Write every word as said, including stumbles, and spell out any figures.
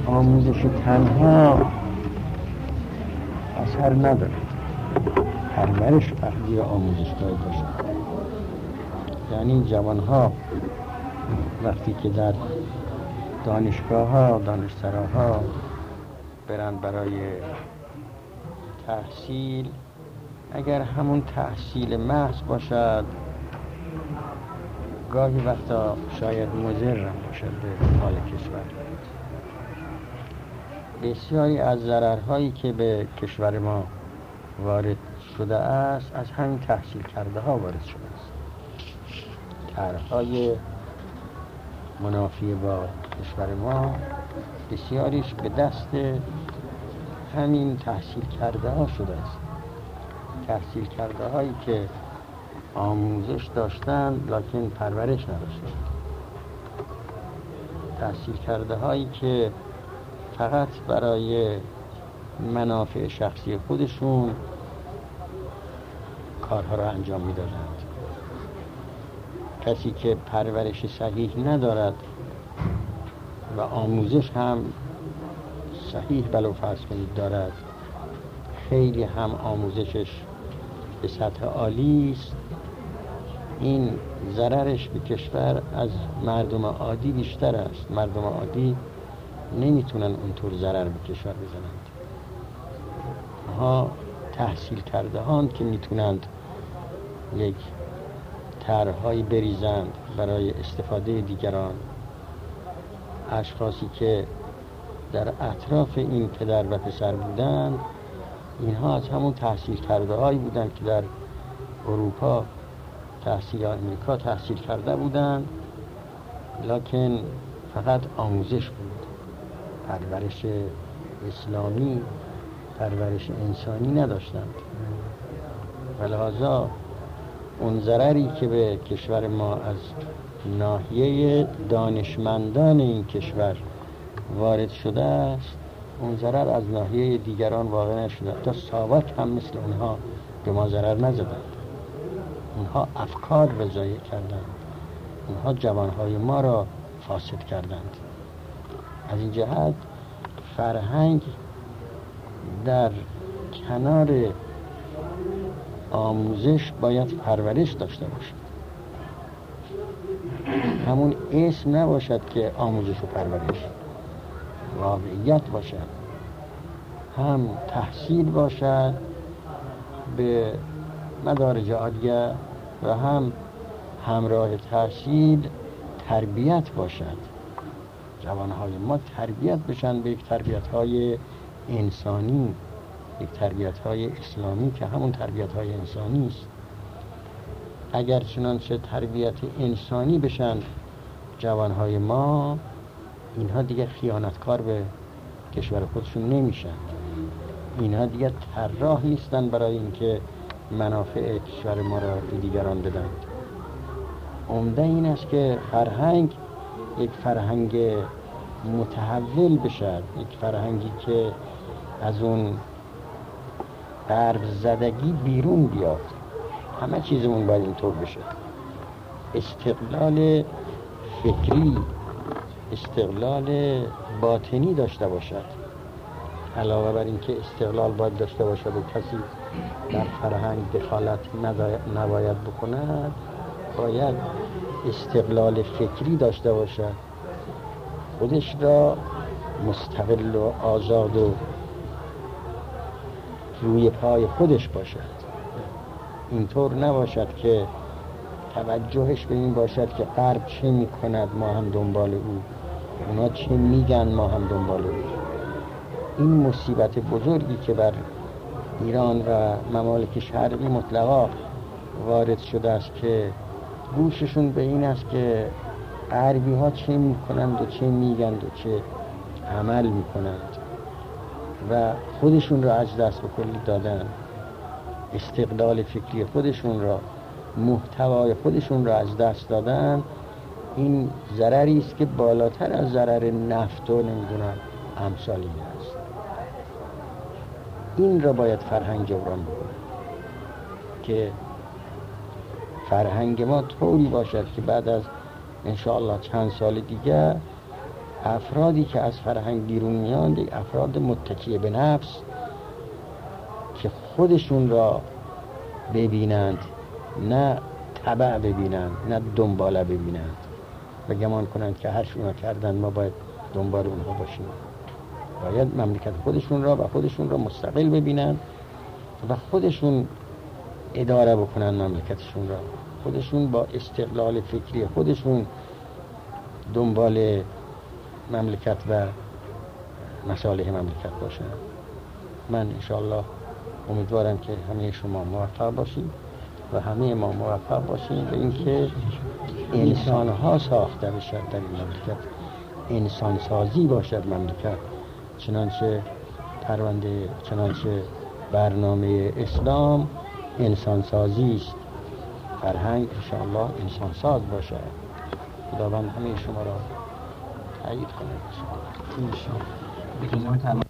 آموزش تنها اثر نداره، پرورش فردی آموزشگاه باشه. یعنی جوانها وقتی که در دانشگاه ها، دانشسراها برن برای تحصیل، اگر همون تحصیل محض باشد گاهی وقتا شاید مضر هم باشد به حال کشور. بسیاری از ضررهایی که به کشور ما وارد شده است از همین تحصیل کرده ها وارد شده است. طرح‌های منافی با کشور ما بسیاریش به دست همین تحصیل کرده ها شده است. تحصیل کرده هایی که آموزش داشتند لکن پرورش نداشتند. تحصیل کرده هایی که فقط برای منافع شخصی خودشون کارها را انجام می‌دادند. کسی که پرورش صحیح ندارد و آموزش هم صحیح بلو فرض کنید دارد، خیلی هم آموزشش به سطح عالی است، این ضررش به کشور از مردم عادی بیشتر است. مردم عادی نمیتونن اونطور ضرر به کشور بزنند. ها تحصیل کرده هان که میتونند یک طرح‌هایی بریزند برای استفاده دیگران. اشخاصی که در اطراف این پدر و پسر بودند، اینها از همون تحصیل کرده هایی بودند که در اروپا تحصیل یا امریکا تحصیل کرده بودند، لکن فقط آموزش بود، پرورش اسلامی، پرورش انسانی نداشتند. ولهذا اون ضرری که به کشور ما از ناحیه دانشمندان این کشور وارد شده است، اون ضرر از ناحیه دیگران واقع نشده. تا ساواک هم مثل اونها به ما ضرر نزدند. اونها افکار وضعی کردند، اونها جوانهای ما را فاسد کردند. از این جهت فرهنگ در کنار آموزش باید پرورش داشته باشد. همون اسم نباشد که آموزش و پرورش، واقعیت باشد. هم تحصیل باشد به مدارج عالیه و هم همراه تحصیل تربیت باشد. جوانهای ما تربیت بشن به یک تربیت‌های انسانی، یک تربیت‌های اسلامی که همون تربیت‌های انسانی است. اگر چنانچه تربیت انسانی بشن جوانهای ما، اینها دیگه خیانتکار به کشور خودشون نمیشن. اینها دیگه طراح نیستن برای اینکه منافع کشور ما را به دیگران بدن. عمده این است که فرهنگ یک فرهنگ متحول بشد، یک فرهنگی که از اون غرب زدگی بیرون بیاد. همه چیزمون باید اینطور بشه. استقلال فکری، استقلال باطنی داشته باشد. علاوه بر این که استقلال باید داشته باشد و کسی در فرهنگ دخالت نباید بکند، باید استقلال فکری داشته باشد، خودش را مستقل و آزاد و روی پای خودش باشد. اینطور نباشد که توجهش به این باشد که غرب چه میکند ما هم دنبال او، اونا چه میگن ما هم دنبال او. این مصیبت بزرگی که بر ایران و ممالک شرقی مطلقا وارد شده است که گوششون به این است که غربی ها چه میکنند و چه میگند و چه عمل میکنند و خودشون را از دست به کلی دادن. استقلال فکری خودشون را، محتوای خودشون را از دست دادن. این ضرری است که بالاتر از ضرر نفت و نمیدونم امثال این است. این را باید فرهنگ جبران بکنه که فرهنگ ما طوری باشد که بعد از انشاءالله چند سال دیگه افرادی که از فرهنگ بیرون میان افراد متکی به نفس که خودشون را ببینند، نه تبع ببینند، نه دنباله ببینند و گمان کنند که هر شونا کردن ما باید دنبال اونها باشیم. باید مملکت خودشون را و خودشون را مستقل ببینند و خودشون اداره بکنن مملکتشون را، خودشون با استقلال فکری خودشون دنبال مملکت و مصالح مملکت باشن. من انشاءالله امیدوارم که همه شما موفق باشید و همه ما موفق باشیم به اینکه انسان ها ساخته بشد در این مملکت، انسان سازی باشد مملکت، چنانچه پرونده، چنانچه برنامه اسلام انسان سازی است. فرهنگ انشاءالله انسان ساز باشد. خداوند همه شما را تایید کنه.